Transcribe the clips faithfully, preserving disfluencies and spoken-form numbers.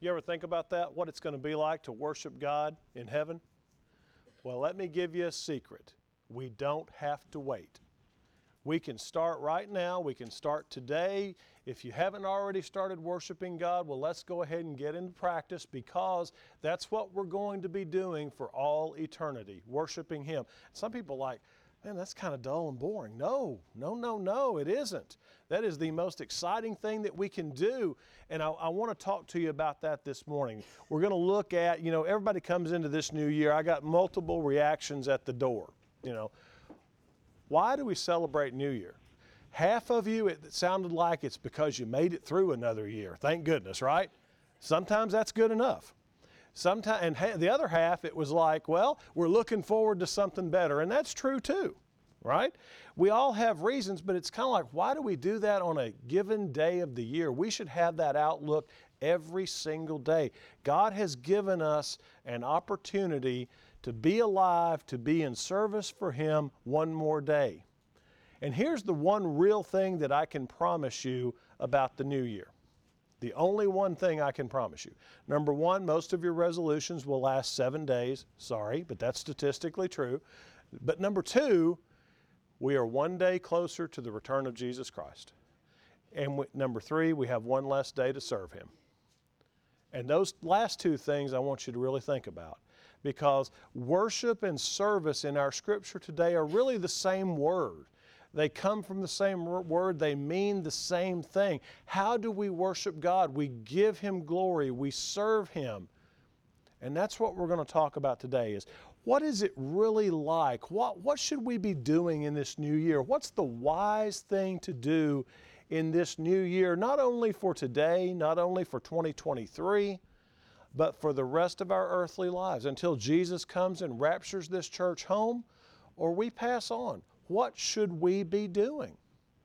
You ever think about that, what it's going to be like to worship God in heaven? Well, let me give you a secret. We don't have to wait. We can start right now. We can start today. If you haven't already started worshiping God, well, let's go ahead and get into practice, because that's what we're going to be doing for all eternity, worshiping Him. Some people are like, man, that's kind of dull and boring. No, no, no, no, it isn't. That is the most exciting thing that we can do. And I, I want to talk to you about that this morning. We're going to look at, you know, everybody comes into this new year. I got multiple reactions at the door, you know. Why do we celebrate New Year? Half of you, it sounded like it's because you made it through another year. Thank goodness, right? Sometimes that's good enough. Sometimes, and ha- the other half, it was like, well, we're looking forward to something better. And that's true too, right? We all have reasons, but it's kind of like, why do we do that on a given day of the year? We should have that outlook every single day. God has given us an opportunity to be alive, to be in service for Him one more day. And here's the one real thing that I can promise you about the new year. The only one thing I can promise you. Number one, most of your resolutions will last seven days. Sorry, but that's statistically true. But number two, we are one day closer to the return of Jesus Christ. And we, number three, we have one less day to serve Him. And those last two things I want you to really think about, because worship and service in our scripture today are really the same word. They come from the same word. They mean the same thing. How do we worship God? We give Him glory. We serve Him. And that's what we're going to talk about today is, what is it really like? What, what should we be doing in this new year? What's the wise thing to do in this new year, not only for today, not only for twenty twenty-three, but for the rest of our earthly lives until Jesus comes and raptures this church home or we pass on? What should we be doing?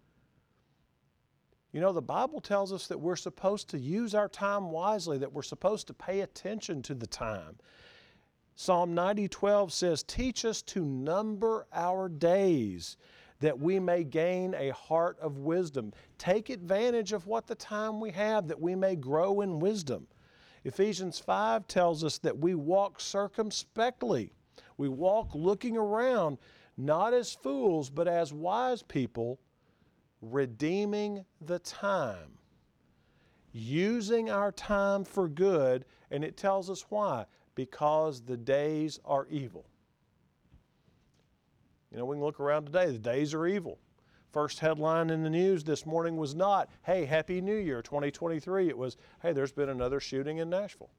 You know, the Bible tells us that we're supposed to use our time wisely, that we're supposed to pay attention to the time. Psalm ninety twelve says, teach us to number our days that we may gain a heart of wisdom. Take advantage of what the time we have that we may grow in wisdom. Ephesians five tells us that we walk circumspectly. We walk looking around, not as fools, but as wise people, redeeming the time, using our time for good. And it tells us why. Because the days are evil. You know, we can look around today. The days are evil. First headline in the news this morning was not, hey, Happy New Year twenty twenty-three. It was, hey, there's been another shooting in Nashville.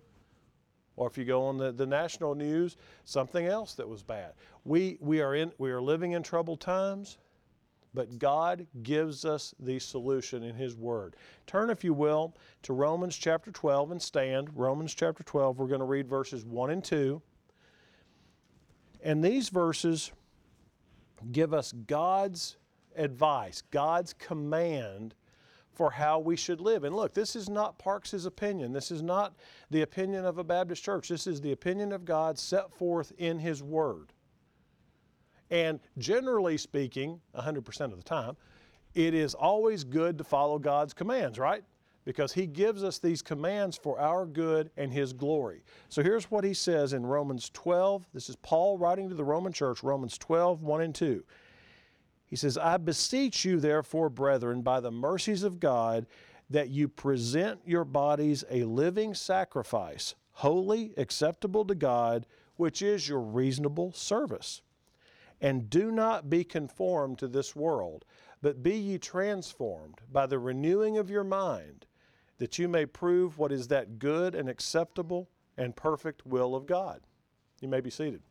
Or if you go on the, the national news, something else that was bad. We, we, are in, we are living in troubled times, but God gives us the solution in His Word. Turn, if you will, to Romans chapter twelve and stand. Romans chapter twelve, we're going to read verses one and two. And these verses give us God's advice, God's command for how we should live. And look, this is not Parks' opinion. This is not the opinion of a Baptist church. This is the opinion of God set forth in His Word. And generally speaking, one hundred percent of the time, it is always good to follow God's commands, right? Because He gives us these commands for our good and His glory. So here's what he says in Romans twelve. This is Paul writing to the Roman church, Romans twelve, one and two. He says, I beseech you, therefore, brethren, by the mercies of God, that you present your bodies a living sacrifice, holy, acceptable to God, which is your reasonable service. And do not be conformed to this world, but be ye transformed by the renewing of your mind, that you may prove what is that good and acceptable and perfect will of God. You may be seated.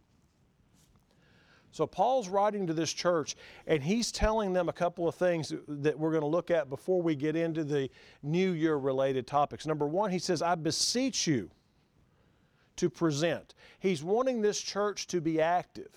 So Paul's writing to this church, and he's telling them a couple of things that we're going to look at before we get into the New Year related topics. Number one, he says, I beseech you to present. He's wanting this church to be active.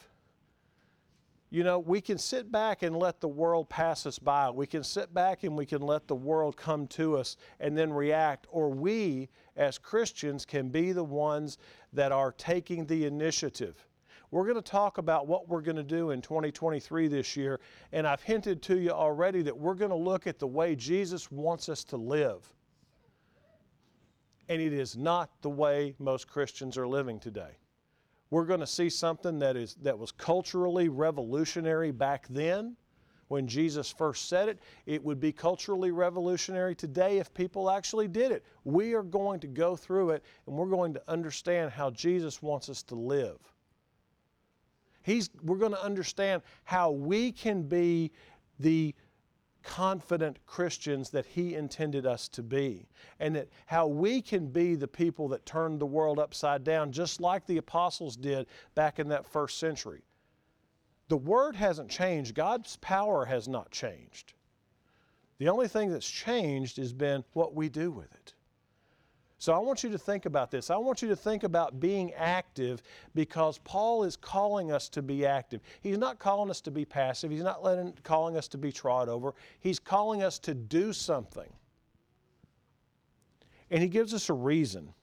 You know, we can sit back and let the world pass us by. We can sit back and we can let the world come to us and then react. Or we, as Christians, can be the ones that are taking the initiative. We're going to talk about what we're going to do in twenty twenty-three this year. And I've hinted to you already that we're going to look at the way Jesus wants us to live. And it is not the way most Christians are living today. We're going to see something that is that was culturally revolutionary back then when Jesus first said it. It would be culturally revolutionary today if people actually did it. We are going to go through it, and we're going to understand how Jesus wants us to live. He's, we're going to understand how we can be the confident Christians that He intended us to be, and that how we can be the people that turned the world upside down, just like the apostles did back in that first century. The Word hasn't changed. God's power has not changed. The only thing that's changed has been what we do with it. So I want you to think about this. I want you to think about being active, because Paul is calling us to be active. He's not calling us to be passive. He's not letting, calling us to be trod over. He's calling us to do something. And he gives us a reason.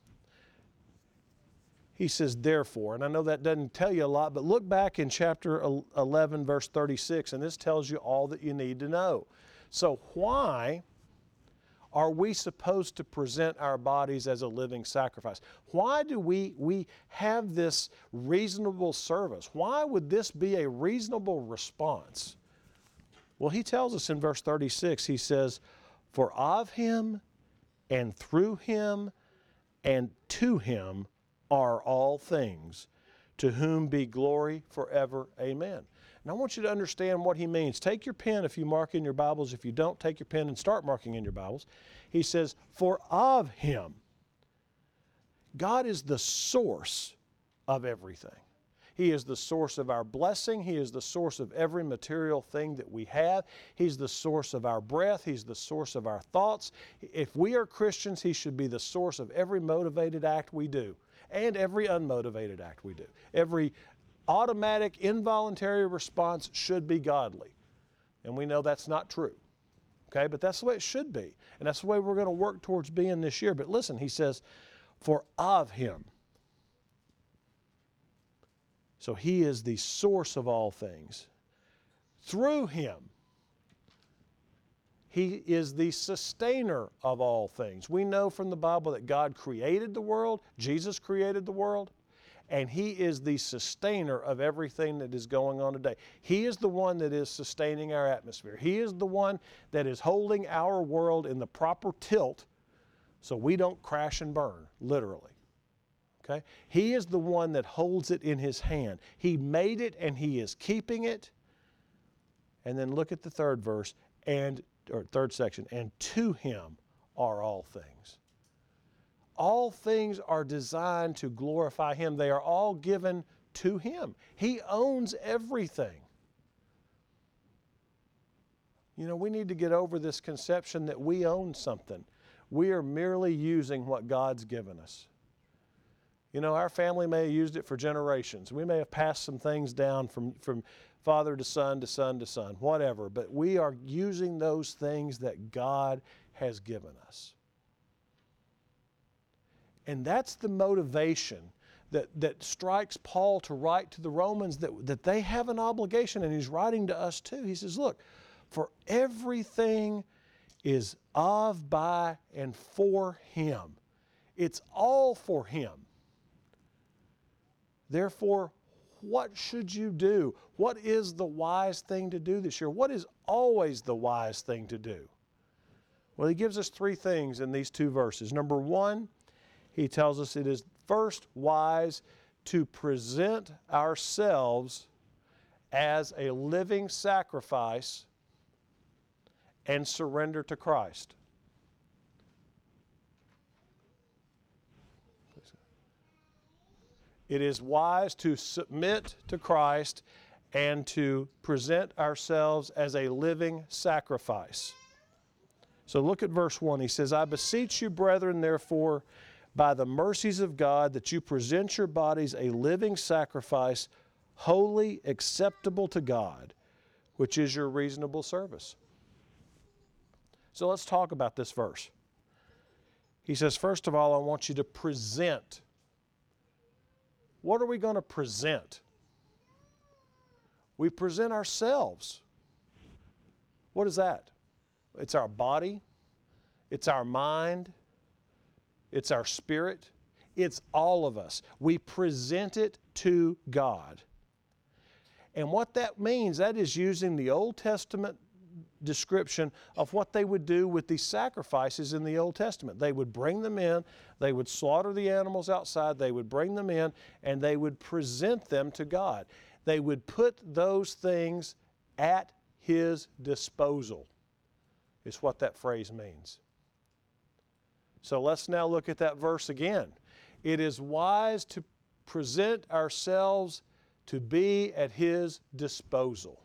He says, therefore, and I know that doesn't tell you a lot, but look back in chapter eleven, verse thirty-six, and this tells you all that you need to know. So why are we supposed to present our bodies as a living sacrifice? Why do we, we have this reasonable service? Why would this be a reasonable response? Well, he tells us in verse thirty-six, he says, for of Him and through Him and to Him are all things, to whom be glory forever. Amen. And I want you to understand what he means. Take your pen if you mark in your Bibles. If you don't, take your pen and start marking in your Bibles. He says, for of Him. God is the source of everything. He is the source of our blessing. He is the source of every material thing that we have. He's the source of our breath. He's the source of our thoughts. If we are Christians, He should be the source of every motivated act we do and every unmotivated act we do. Every automatic, involuntary response should be godly. And we know that's not true. Okay, but that's the way it should be. And that's the way we're going to work towards being this year. But listen, he says, for of Him. So He is the source of all things. Through Him, He is the sustainer of all things. We know from the Bible that God created the world, Jesus created the world, and He is the sustainer of everything that is going on today. He is the one that is sustaining our atmosphere. He is the one that is holding our world in the proper tilt so we don't crash and burn, literally. Okay? He is the one that holds it in His hand. He made it and He is keeping it. And then look at the third verse, and or third section, and to Him are all things. All things are designed to glorify Him. They are all given to Him. He owns everything. You know, we need to get over this conception that we own something. We are merely using what God's given us. You know, our family may have used it for generations. We may have passed some things down from, from father to son to son to son, whatever. But we are using those things that God has given us. And that's the motivation that, that strikes Paul to write to the Romans, that, that they have an obligation, and he's writing to us too. He says, look, for everything is of, by, and for Him. It's all for Him. Therefore, what should you do? What is the wise thing to do this year? What is always the wise thing to do? Well, he gives us three things in these two verses. Number one, he tells us it is first wise to present ourselves as a living sacrifice and surrender to Christ. It is wise to submit to Christ and to present ourselves as a living sacrifice. So look at verse one. He says, I beseech you, brethren, therefore, by the mercies of God, that you present your bodies a living sacrifice, holy, acceptable to God, which is your reasonable service. So let's talk about this verse. He says, first of all, I want you to present. What are we going to present? We present ourselves. What is that? It's our body. It's our mind. it's our spirit, it's all of us. We present it to God. And what that means, that is using the Old Testament description of what they would do with these sacrifices in the Old Testament. They would bring them in, they would slaughter the animals outside, they would bring them in, and they would present them to God. They would put those things at His disposal, is what that phrase means. So let's now look at that verse again. It is wise to present ourselves to be at His disposal.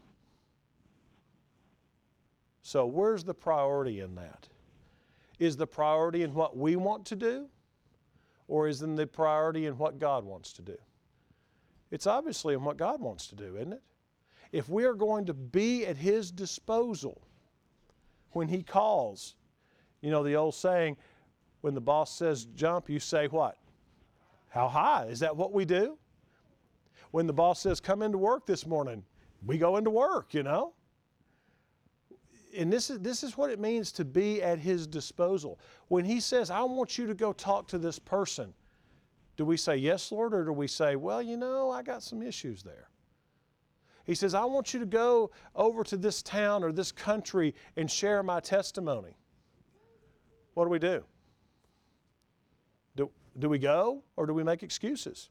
So where's the priority in that? Is the priority in what we want to do, or is in the priority in what God wants to do? It's obviously in what God wants to do, isn't it? If we are going to be at His disposal when He calls, you know the old saying, when the boss says jump, you say what? How high? Is that what we do? When the boss says come into work this morning, we go into work, you know? And this is, this is what it means to be at His disposal. When He says, I want you to go talk to this person, do we say, yes, Lord, or do we say, well, you know, I got some issues there? He says, I want you to go over to this town or this country and share my testimony. What do we do? Do, do we go, or do we make excuses?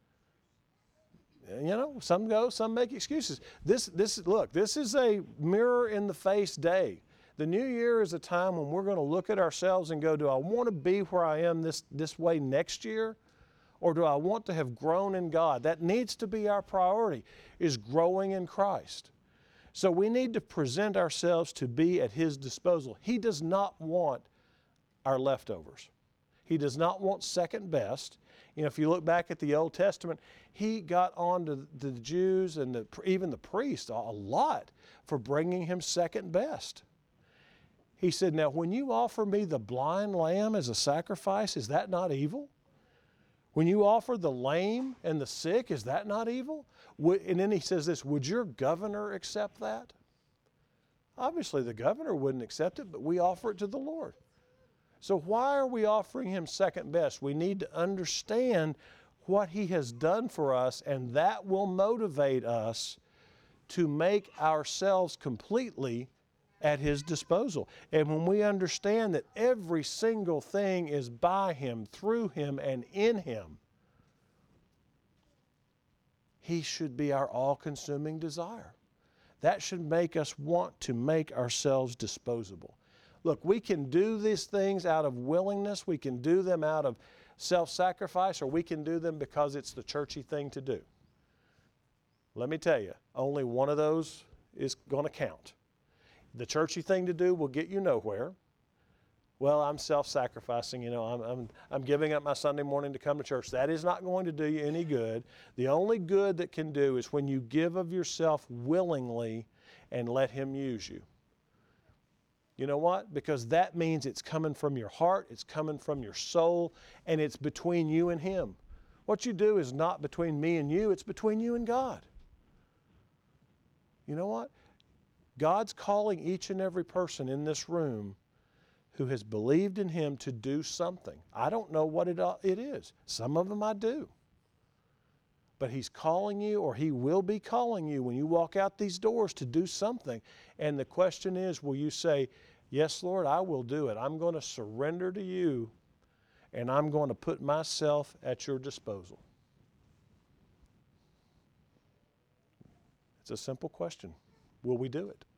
You know, some go, some make excuses. This, this, look, this is a mirror in the face day. The new year is a time when we're going to look at ourselves and go, do I want to be where I am this, this way next year? Or do I want to have grown in God? That needs to be our priority, is growing in Christ. So we need to present ourselves to be at His disposal. He does not want our leftovers. He does not want second best. You know, if you look back at the Old Testament, He got on to the Jews and the, even the priests a lot for bringing Him second best. He said, now when you offer me the blind lamb as a sacrifice, is that not evil? When you offer the lame and the sick, is that not evil? And then He says this, would your governor accept that? Obviously the governor wouldn't accept it, but we offer it to the Lord. So why are we offering Him second best? We need to understand what He has done for us, and that will motivate us to make ourselves completely at His disposal. And when we understand that every single thing is by Him, through Him, and in Him, He should be our all-consuming desire. That should make us want to make ourselves disposable. Look, we can do these things out of willingness, we can do them out of self-sacrifice, or we can do them because it's the churchy thing to do. Let me tell you, only one of those is going to count. The churchy thing to do will get you nowhere. Well, I'm self-sacrificing, you know, I'm, I'm, I'm giving up my Sunday morning to come to church. That is not going to do you any good. The only good that can do is when you give of yourself willingly and let Him use you. You know what? Because that means it's coming from your heart, it's coming from your soul, and it's between you and Him. What you do is not between me and you, it's between you and God. You know what? God's calling each and every person in this room who has believed in Him to do something. I don't know what it, it is. Some of them I do. But He's calling you, or He will be calling you when you walk out these doors to do something. And the question is, will you say, yes, Lord, I will do it. I'm going to surrender to you, and I'm going to put myself at your disposal. It's a simple question. Will we do it?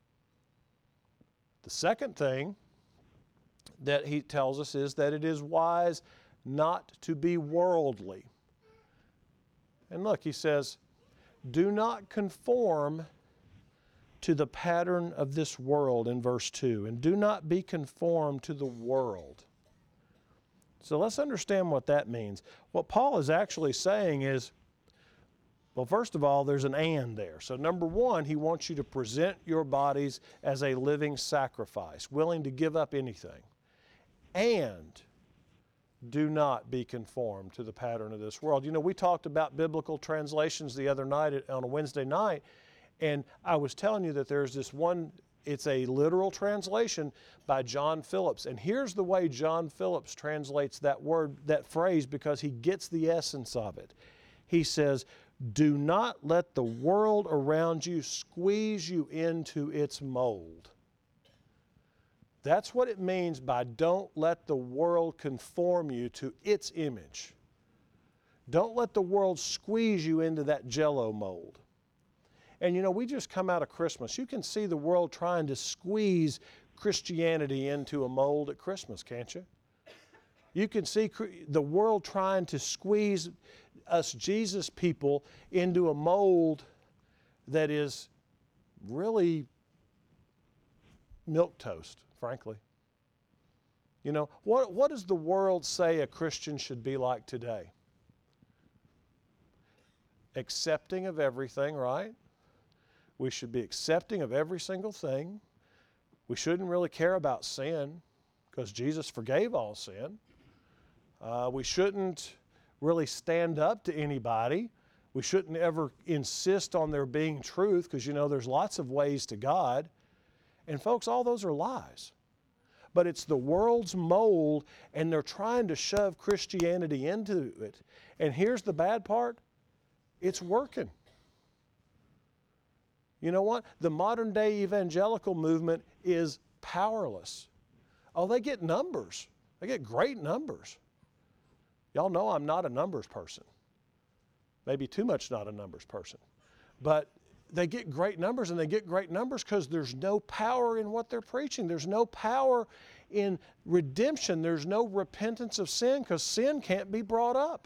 The second thing that He tells us is that it is wise not to be worldly. And look, He says, do not conform to the pattern of this world in verse two, and do not be conformed to the world. So let's understand what that means. What Paul is actually saying is, well, first of all, there's an and there. So number one, he wants you to present your bodies as a living sacrifice, willing to give up anything. And do not be conformed to the pattern of this world. You know, we talked about biblical translations the other night on a Wednesday night, and I was telling you that there's this one It's a literal translation by John Phillips. And here's the way John Phillips translates that word, that phrase, because he gets the essence of it. He says, do not let the world around you squeeze you into its mold. That's what it means by don't let the world conform you to its image. Don't let the world squeeze you into that Jell-O mold. And you know, we just come out of Christmas. You can see the world trying to squeeze Christianity into a mold at Christmas, can't you? You can see the world trying to squeeze us Jesus people into a mold that is really milquetoast, frankly. You know, what, what does the world say a Christian should be like today? Accepting of everything, right? We should be accepting of every single thing. We shouldn't really care about sin because Jesus forgave all sin. Uh, we shouldn't really stand up to anybody. We shouldn't ever insist on there being truth because, you know, there's lots of ways to God. And folks, all those are lies. But it's the world's mold, and they're trying to shove Christianity into it. And here's the bad part. It's working. You know what? The modern day evangelical movement is powerless. Oh, they get numbers. They get great numbers. Y'all know I'm not a numbers person. Maybe too much not a numbers person. But they get great numbers, and they get great numbers because there's no power in what they're preaching. There's no power in redemption. There's no repentance of sin because sin can't be brought up.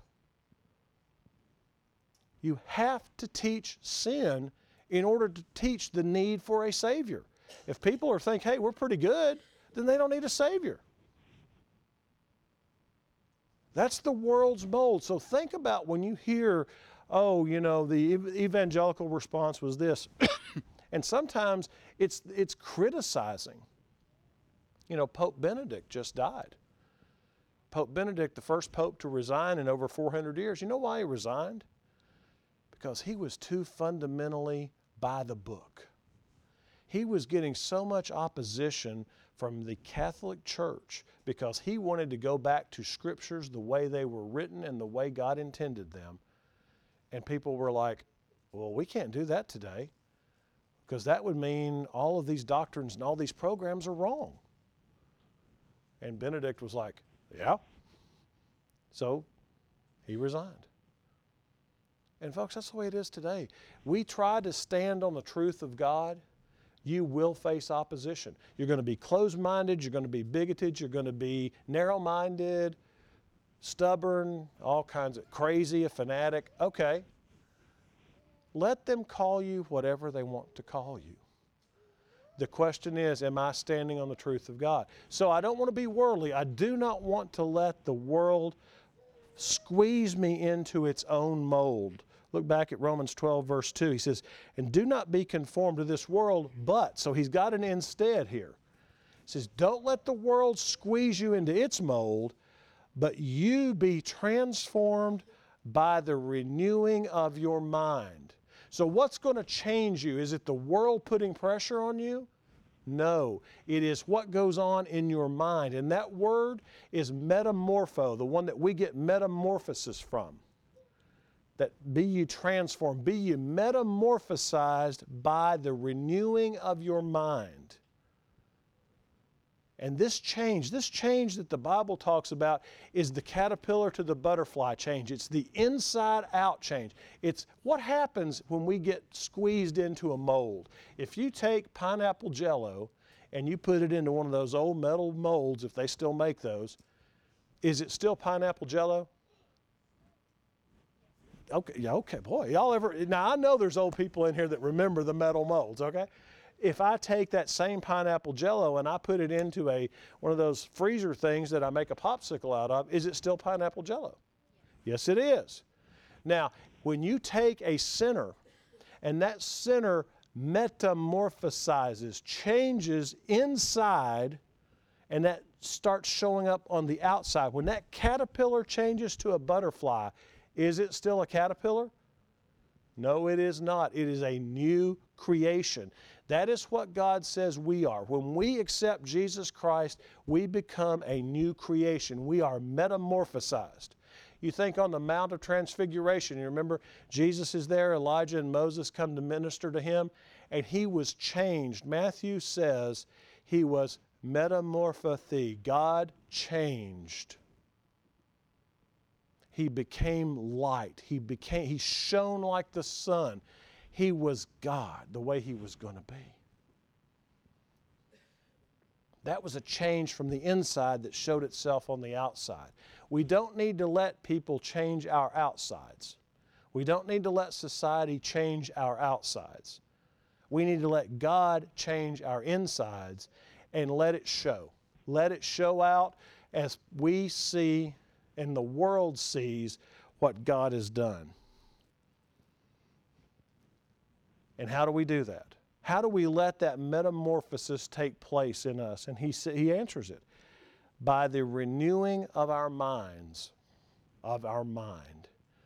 You have to teach sin in order to teach the need for a Savior. If people are thinking, hey, we're pretty good, then they don't need a Savior. That's the world's mold. So think about when you hear, oh, you know, the evangelical response was this. And sometimes it's, it's criticizing. You know, Pope Benedict just died. Pope Benedict, the first pope to resign in over four hundred years. You know why he resigned? Because he was too fundamentally by the book. He was getting so much opposition from the Catholic Church because he wanted to go back to scriptures the way they were written and the way God intended them. And people were like, well, we can't do that today because that would mean all of these doctrines and all these programs are wrong. And Benedict was like, yeah. So he resigned. And folks, that's the way it is today. We try to stand on the truth of God, you will face opposition. You're going to be closed-minded, you're going to be bigoted, you're going to be narrow-minded, stubborn, all kinds of crazy, a fanatic. Okay. Let them call you whatever they want to call you. The question is, am I standing on the truth of God? So I don't want to be worldly. I do not want to let the world squeeze me into its own mold. Look back at Romans twelve, verse two. He says, and do not be conformed to this world, but, so he's got an instead here. He says, don't let the world squeeze you into its mold, but you be transformed by the renewing of your mind. So what's going to change you? Is it the world putting pressure on you? No, it is what goes on in your mind. And that word is metamorpho, the one that we get metamorphosis from. That be ye transformed, be ye metamorphosized by the renewing of your mind. And this change, this change that the Bible talks about is the caterpillar to the butterfly change. It's the inside out change. It's what happens when we get squeezed into a mold. If you take pineapple Jell-O and you put it into one of those old metal molds, if they still make those, is it still pineapple Jell-O? Okay, yeah, okay, boy, y'all ever, now I know there's old people in here that remember the metal molds, okay? If I take that same pineapple Jell-O and I put it into a one of those freezer things that I make a popsicle out of, is it still pineapple Jell-O? Yes, it is. Now, when you take a sinner and that sinner metamorphosizes, changes inside, and that starts showing up on the outside, when that caterpillar changes to a butterfly, is it still a caterpillar? No, it is not. It is a new creation. That is what God says we are. When we accept Jesus Christ, we become a new creation. We are metamorphosized. You think on the Mount of Transfiguration, you remember Jesus is there, Elijah and Moses come to minister to him, and he was changed. Matthew says he was metamorphosed. God changed. He became light. He became, he shone like the sun. He was God, the way he was going to be. That was a change from the inside that showed itself on the outside. We don't need to let people change our outsides. We don't need to let society change our outsides. We need to let God change our insides and let it show. Let it show out as we see and the world sees what God has done. And how do we do that? How do we let that metamorphosis take place in us? And he, he answers it. By the renewing of our minds, of our mind.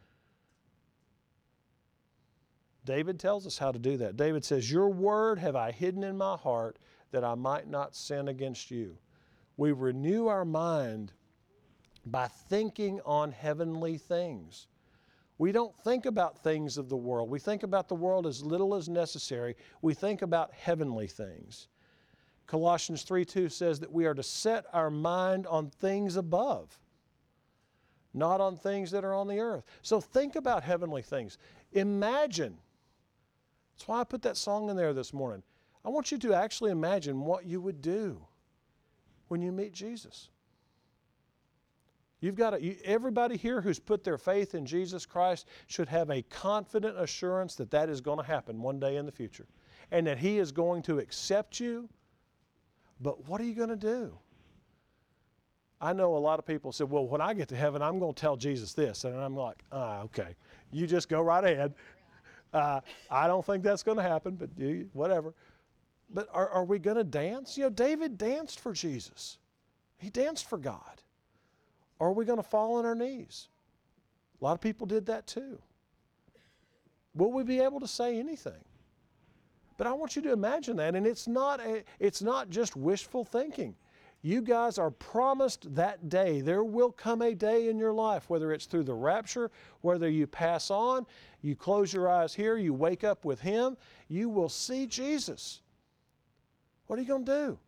David tells us how to do that. David says, your word have I hidden in my heart that I might not sin against you. We renew our mind by thinking on heavenly things. We don't think about things of the world. We think about the world as little as necessary. We think about heavenly things. Colossians three two says that we are to set our mind on things above, not on things that are on the earth. So think about heavenly things. Imagine. That's why I put that song in there this morning. I want you to actually imagine what you would do when you meet Jesus. You've got to, you, everybody here who's put their faith in Jesus Christ should have a confident assurance that that is going to happen one day in the future and that He is going to accept you. But what are you going to do? I know a lot of people say, well, when I get to heaven, I'm going to tell Jesus this. And I'm like, ah, okay, you just go right ahead. Uh, I don't think that's going to happen, but you, whatever. But are, are we going to dance? You know, David danced for Jesus. He danced for God. Or are we going to fall on our knees? A lot of people did that too. Will we be able to say anything? But I want you to imagine that, and it's not, a, it's not just wishful thinking. You guys are promised that day. There will come a day in your life, whether it's through the rapture, whether you pass on, you close your eyes here, you wake up with Him, you will see Jesus. What are you going to do?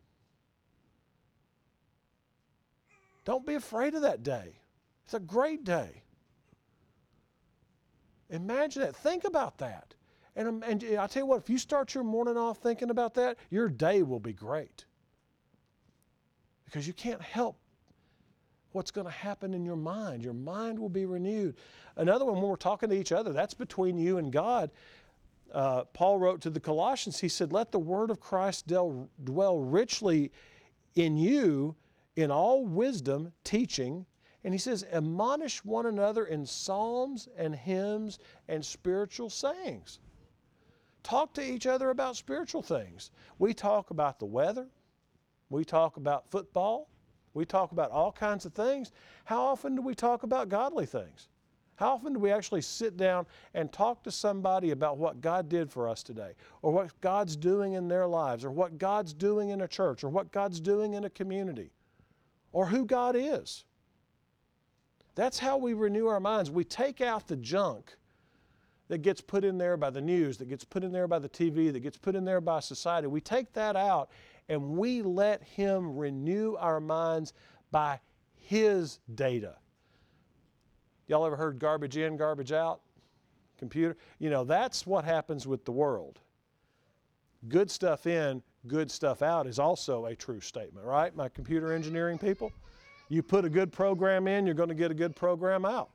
Don't be afraid of that day. It's a great day. Imagine that. Think about that. And, and I tell you what, if you start your morning off thinking about that, your day will be great. Because you can't help what's going to happen in your mind. Your mind will be renewed. Another one, when we're talking to each other, that's between you and God. Uh, Paul wrote to the Colossians, he said, let the word of Christ del, dwell richly in you in all wisdom, teaching. And he says, admonish one another in psalms and hymns and spiritual sayings. Talk to each other about spiritual things. We talk about the weather. We talk about football. We talk about all kinds of things. How often do we talk about godly things? How often do we actually sit down and talk to somebody about what God did for us today, or what God's doing in their lives, or what God's doing in a church, or what God's doing in a community, or who God is? That's how we renew our minds. We take out the junk that gets put in there by the news, that gets put in there by the T V, that gets put in there by society. We take that out and we let Him renew our minds by His data. Y'all ever heard garbage in, garbage out? Computer? You know, that's what happens with the world. Good stuff in, good stuff out is also a true statement, right? My computer engineering people? You put a good program in, you're going to get a good program out.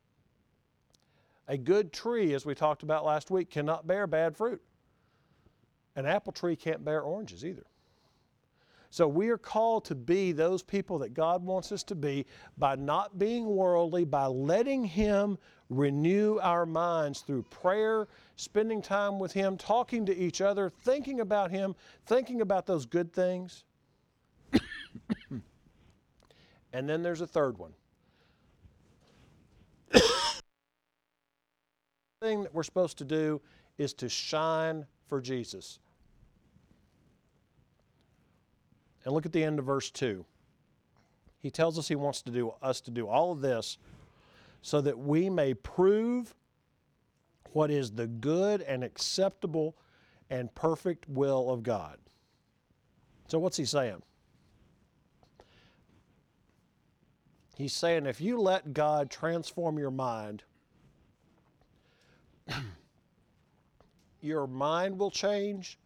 A good tree, as we talked about last week, cannot bear bad fruit. An apple tree can't bear oranges either. So we are called to be those people that God wants us to be by not being worldly, by letting Him renew our minds through prayer, spending time with Him, talking to each other, thinking about Him, thinking about those good things. And then there's a third one. thing that we're supposed to do is to shine for Jesus. And look at the end of verse two. He tells us he wants to do us to do all of this so that we may prove what is the good and acceptable and perfect will of God. So what's he saying? He's saying if you let God transform your mind, your mind will change.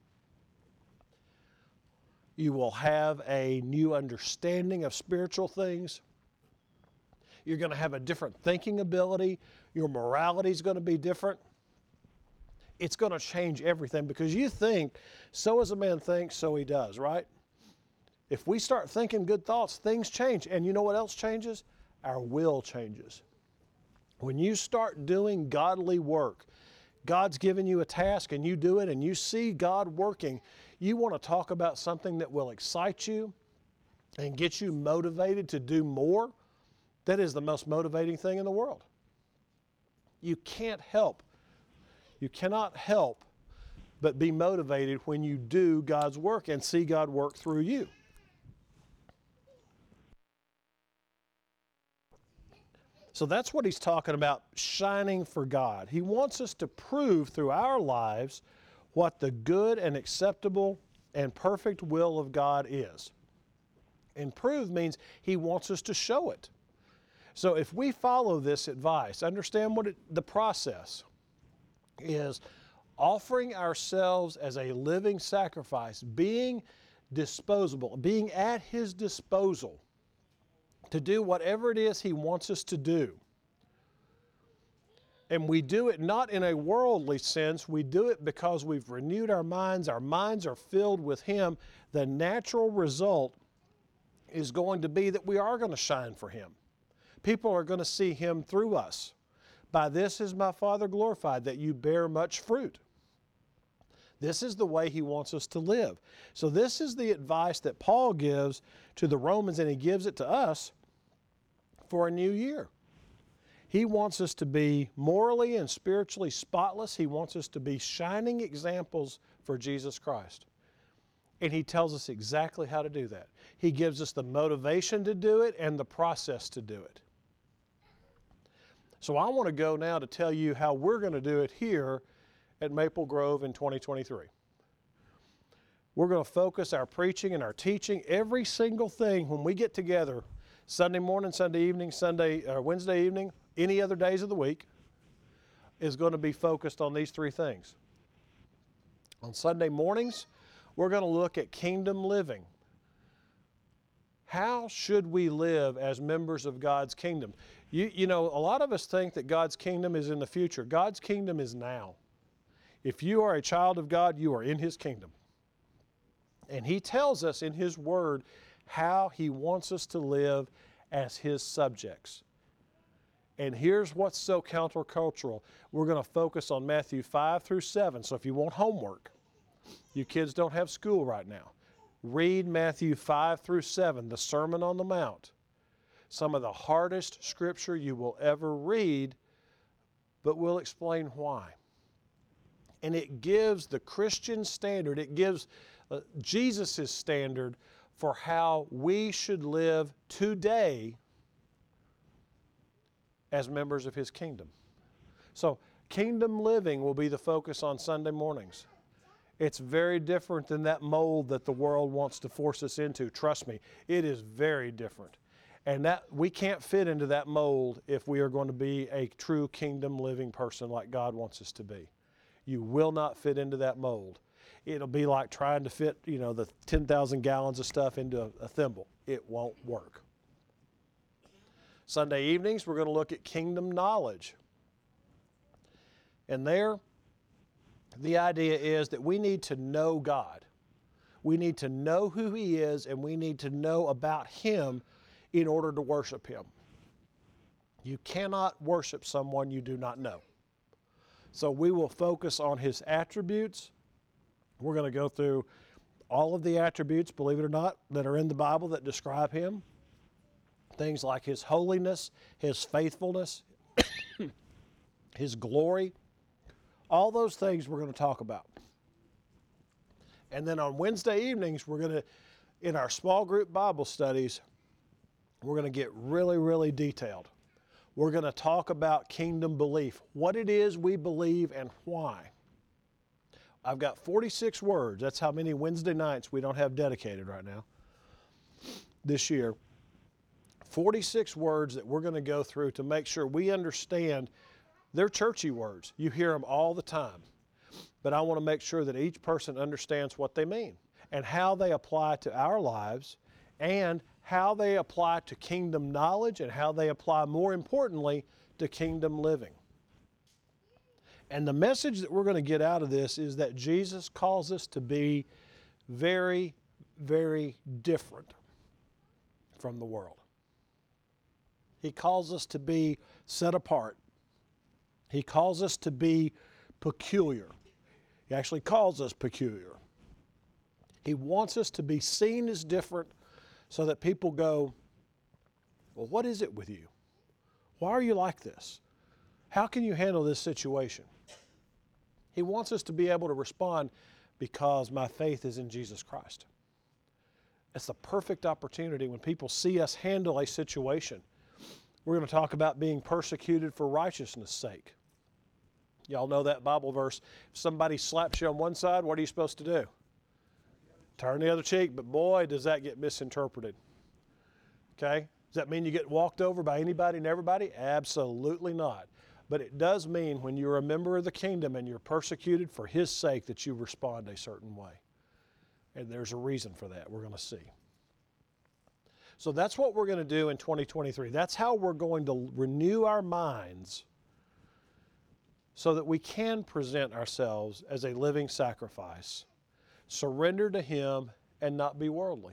You will have a new understanding of spiritual things. You're going to have a different thinking ability. Your morality is going to be different. It's going to change everything because you think, so as a man thinks, so he does, right? If we start thinking good thoughts, things change. And you know what else changes? Our will changes. When you start doing godly work, God's given you a task and you do it and you see God working, you want to talk about something that will excite you and get you motivated to do more. That is the most motivating thing in the world. You can't help, you cannot help but be motivated when you do God's work and see God work through you. So that's what he's talking about, shining for God. He wants us to prove through our lives what the good and acceptable and perfect will of God is. And prove means he wants us to show it. So if we follow this advice, understand what it, the process is: offering ourselves as a living sacrifice, being disposable, being at his disposal to do whatever it is he wants us to do. And we do it not in a worldly sense. We do it because we've renewed our minds. Our minds are filled with him. The natural result is going to be that we are going to shine for him. People are going to see him through us. By this is my Father glorified, that you bear much fruit. This is the way he wants us to live. So this is the advice that Paul gives to the Romans, and he gives it to us for a new year. He wants us to be morally and spiritually spotless. He wants us to be shining examples for Jesus Christ. And he tells us exactly how to do that. He gives us the motivation to do it and the process to do it. So I want to go now to tell you how we're going to do it here at Maple Grove in twenty twenty-three. We're going to focus our preaching and our teaching, every single thing when we get together, Sunday morning, Sunday evening, Sunday, uh, Wednesday evening, any other days of the week, is going to be focused on these three things. On Sunday mornings, we're going to look at kingdom living. How should we live as members of God's kingdom? You, you know, a lot of us think that God's kingdom is in the future. God's kingdom is now. If you are a child of God, you are in his kingdom. And he tells us in his word how he wants us to live as his subjects. And here's what's so countercultural. We're going to focus on Matthew five through seven. So if you want homework, you kids don't have school right now, read Matthew five through seven, the Sermon on the Mount. Some of the hardest scripture you will ever read, but we'll explain why. And it gives the Christian standard, it gives uh, Jesus' standard for how we should live today as members of his kingdom. So kingdom living will be the focus on Sunday mornings. It's very different than that mold that the world wants to force us into. Trust me, it is very different. And that we can't fit into that mold if we are going to be a true kingdom living person like God wants us to be. You will not fit into that mold. It'll be like trying to fit, you know, the ten thousand gallons of stuff into a, a thimble. It won't work. Sunday evenings, we're going to look at kingdom knowledge. And there, the idea is that we need to know God. We need to know who he is, and we need to know about him in order to worship him. You cannot worship someone you do not know. So we will focus on his attributes. We're going to go through all of the attributes, believe it or not, that are in the Bible that describe him. Things like his holiness, his faithfulness, his glory, All those things we're going to talk about. And then on Wednesday evenings, we're going to, in our small group Bible studies, we're going to get really, really detailed. We're going to talk about kingdom belief, what it is we believe and why. I've got forty-six words. That's how many Wednesday nights we don't have dedicated right now this year. forty-six words that we're going to go through to make sure we understand. They're churchy words. You hear them all the time. But I want to make sure that each person understands what they mean and how they apply to our lives and how they apply to kingdom knowledge and how they apply, more importantly, to kingdom living. And the message that we're going to get out of this is that Jesus calls us to be very, very different from the world. He calls us to be set apart. He calls us to be peculiar. He actually calls us peculiar. He wants us to be seen as different so that people go, well, what is it with you? Why are you like this? How can you handle this situation? He wants us to be able to respond, because my faith is in Jesus Christ. It's the perfect opportunity when people see us handle a situation. We're going to talk about being persecuted for righteousness' sake. Y'all know that Bible verse. If somebody slaps you on one side, what are you supposed to do? Turn the other cheek. But boy, does that get misinterpreted. Okay? Does that mean you get walked over by anybody and everybody? Absolutely not. But it does mean when you're a member of the kingdom and you're persecuted for His sake that you respond a certain way. And there's a reason for that we're going to see. So that's what we're going to do in twenty twenty-three. That's how we're going to renew our minds so that we can present ourselves as a living sacrifice, surrender to Him, and not be worldly.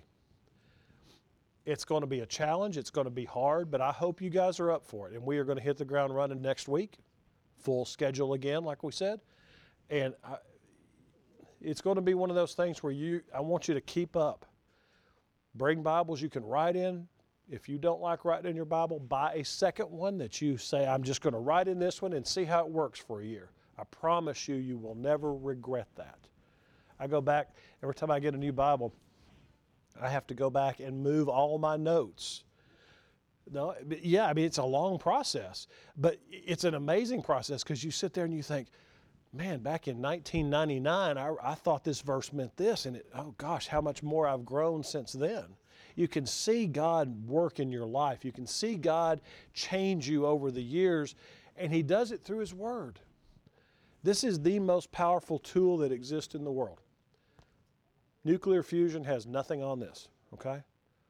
It's going to be a challenge. It's going to be hard, but I hope you guys are up for it. And we are going to hit the ground running next week. Full schedule again, like we said. And I, it's going to be one of those things where you, I want you to keep up. Bring Bibles you can write in. If you don't like writing in your Bible, buy a second one that you say, I'm just going to write in this one and see how it works for a year. I promise you, you will never regret that. I go back, every time I get a new Bible, I have to go back and move all my notes. No, yeah, I mean, it's a long process, but it's an amazing process because you sit there and you think, man, back in nineteen ninety-nine, I, I thought this verse meant this, and it, oh gosh, how much more I've grown since then. You can see God work in your life. You can see God change you over the years, and He does it through His Word. This is the most powerful tool that exists in the world. Nuclear fusion has nothing on this, okay?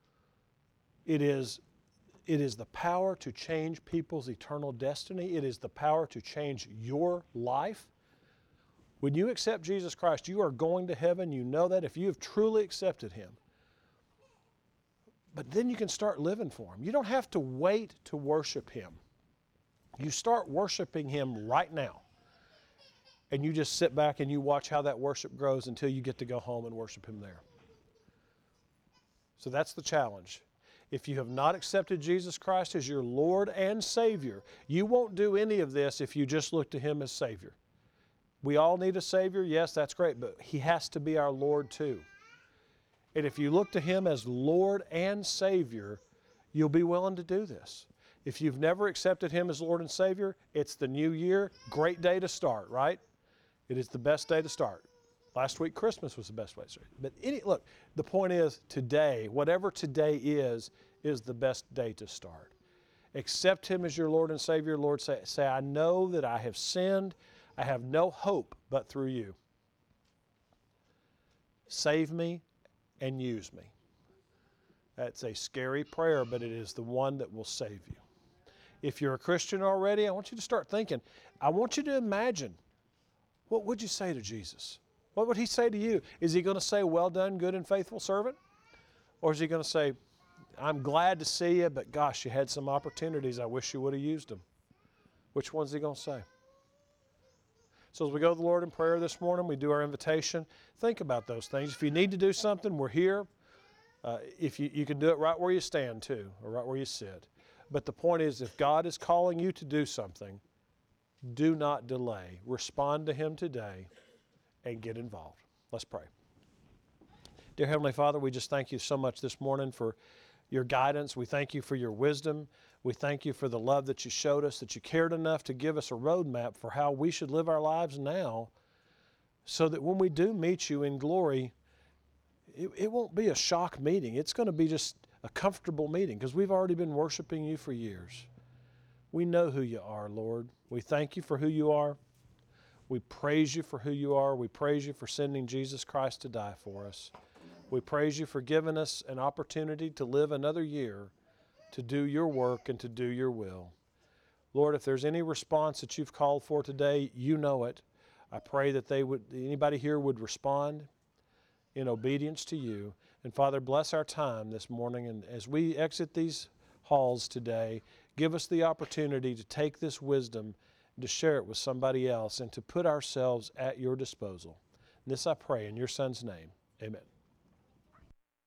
It is, it is the power to change people's eternal destiny. It is the power to change your life. When you accept Jesus Christ, you are going to heaven. You know that if you have truly accepted Him. But then you can start living for Him. You don't have to wait to worship Him. You start worshiping Him right now. And you just sit back and you watch how that worship grows until you get to go home and worship Him there. So that's the challenge. If you have not accepted Jesus Christ as your Lord and Savior, you won't do any of this if you just look to Him as Savior. We all need a Savior, yes, that's great, but He has to be our Lord too. And if you look to Him as Lord and Savior, you'll be willing to do this. If you've never accepted Him as Lord and Savior, it's the new year, great day to start, right? It is the best day to start. Last week, Christmas was the best way to start. But any, look, the point is today, whatever today is, is the best day to start. Accept Him as your Lord and Savior. Lord, say, say, I know that I have sinned. I have no hope but through You. Save me and use me. That's a scary prayer, but it is the one that will save you. If you're a Christian already, I want you to start thinking. I want you to imagine, what would you say to Jesus? What would He say to you? Is He going to say, well done, good and faithful servant? Or is He going to say, I'm glad to see you, but gosh, you had some opportunities. I wish you would have used them. Which one's He going to say? So as we go to the Lord in prayer this morning, we do our invitation. Think about those things. If you need to do something, we're here. Uh, if you, you can do it right where you stand too, or right where you sit. But the point is, if God is calling you to do something, Do not delay. Respond to Him today and get involved. Let's pray. Dear Heavenly Father, we just thank you so much this morning for your guidance. We thank you for your wisdom. We thank you for the love that you showed us, that you cared enough to give us a roadmap for how we should live our lives now, so that when we do meet you in glory, it, it won't be a shock meeting. It's going to be just a comfortable meeting because we've already been worshiping you for years. We know who you are, Lord. We thank you for who you are. We praise you for who you are. We praise you for sending Jesus Christ to die for us. We praise you for giving us an opportunity to live another year, to do your work and to do your will. Lord, if there's any response that you've called for today, you know it. I pray that they would, anybody here would respond in obedience to you. And Father, bless our time this morning. And as we exit these halls today, give us the opportunity to take this wisdom and to share it with somebody else and to put ourselves at your disposal. And this I pray in your Son's name. Amen.